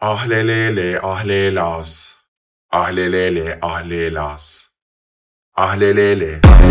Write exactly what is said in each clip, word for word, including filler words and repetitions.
Ahlelele ahlelas. Ahlelele ahlelas. Ahlelele.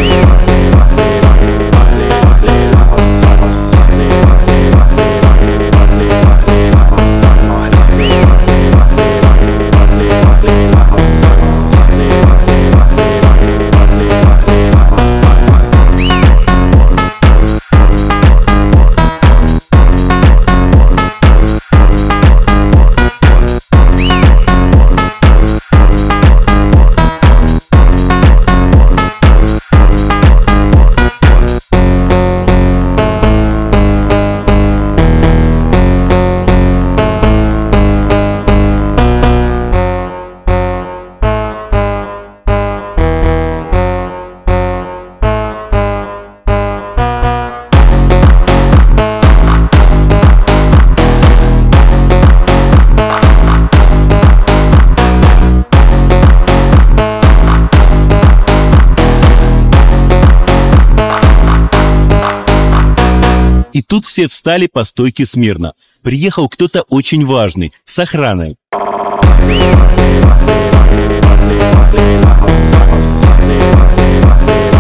И тут все встали по стойке смирно. Приехал кто-то очень важный, с охраной. Ahlelele ahlelas. Ahlelele ahlelas.